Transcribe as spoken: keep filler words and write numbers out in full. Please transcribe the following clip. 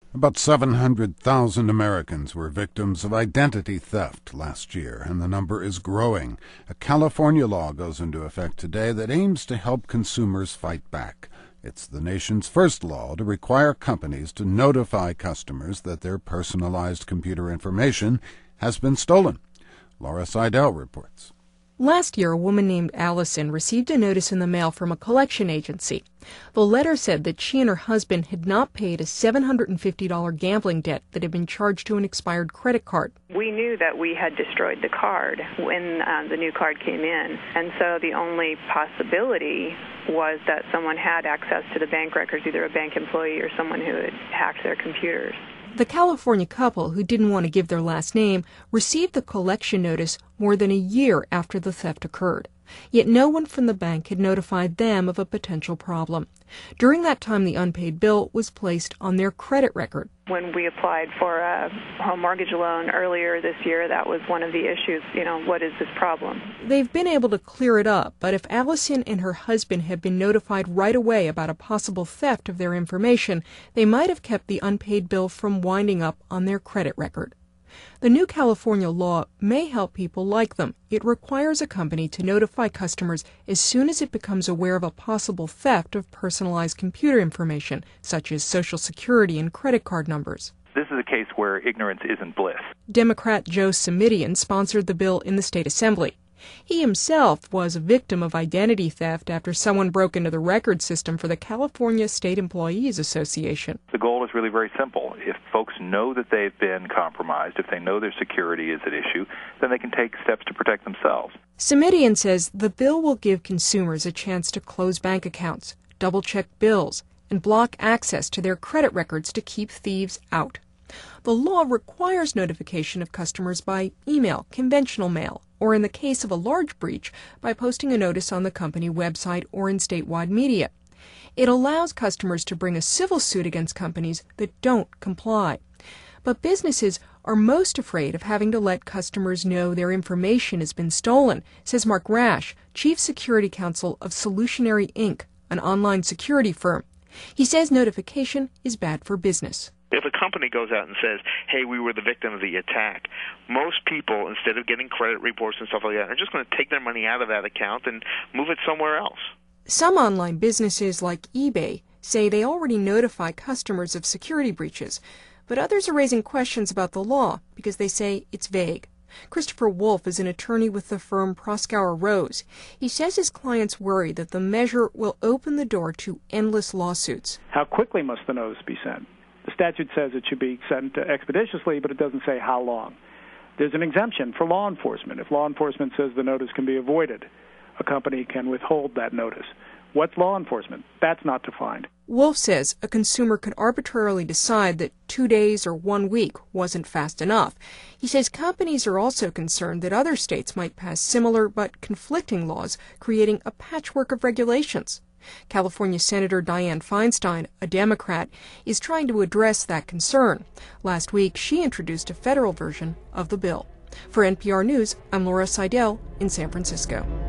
About seven hundred thousand Americans were victims of identity theft last year, and the number is growing. A California law goes into effect today that aims to help consumers fight back. It's the nation's first law to require companies to notify customers that their personalized computer information has been stolen. Laura Seidel reports. Last year, a woman named Allison received a notice in the mail from a collection agency. The letter said that she and her husband had not paid a seven hundred fifty dollars gambling debt that had been charged to an expired credit card. We knew that we had destroyed the card when um, the new card came in, and so the only possibility was that someone had access to the bank records, either a bank employee or someone who had hacked their computers. The California couple, who didn't want to give their last name, received the collection notice more than a year after the theft occurred. Yet no one from the bank had notified them of a potential problem. During that time, the unpaid bill was placed on their credit record. When we applied for a home mortgage loan earlier this year, that was one of the issues. You know, what is this problem? They've been able to clear it up, but if Allison and her husband had been notified right away about a possible theft of their information, they might have kept the unpaid bill from winding up on their credit record. The new California law may help people like them. It requires a company to notify customers as soon as it becomes aware of a possible theft of personalized computer information, such as Social Security and credit card numbers. This is a case where ignorance isn't bliss. Democrat Joe Simitian sponsored the bill in the state assembly. He himself was a victim of identity theft after someone broke into the record system for the California State Employees Association. The goal is really very simple. If folks know that they've been compromised, if they know their security is at issue, then they can take steps to protect themselves. Simitian says the bill will give consumers a chance to close bank accounts, double-check bills, and block access to their credit records to keep thieves out. The law requires notification of customers by email, conventional mail, or in the case of a large breach, by posting a notice on the company website or in statewide media. It allows customers to bring a civil suit against companies that don't comply. But businesses are most afraid of having to let customers know their information has been stolen, says Mark Rash, Chief Security Counsel of Solutionary Incorporated, an online security firm. He says notification is bad for business. If a company goes out and says, hey, we were the victim of the attack, most people, instead of getting credit reports and stuff like that, are just going to take their money out of that account and move it somewhere else. Some online businesses like eBay say they already notify customers of security breaches, but others are raising questions about the law because they say it's vague. Christopher Wolf is an attorney with the firm Proskauer Rose. He says his clients worry that the measure will open the door to endless lawsuits. How quickly must the notice be sent? The statute says it should be sent expeditiously, but it doesn't say how long. There's an exemption for law enforcement. If law enforcement says the notice can be avoided, a company can withhold that notice. What's law enforcement? That's not defined. Wolf says a consumer could arbitrarily decide that two days or one week wasn't fast enough. He says companies are also concerned that other states might pass similar but conflicting laws, creating a patchwork of regulations. California Senator Dianne Feinstein, a Democrat, is trying to address that concern. Last week, she introduced a federal version of the bill. For N P R News, I'm Laura Seidel in San Francisco.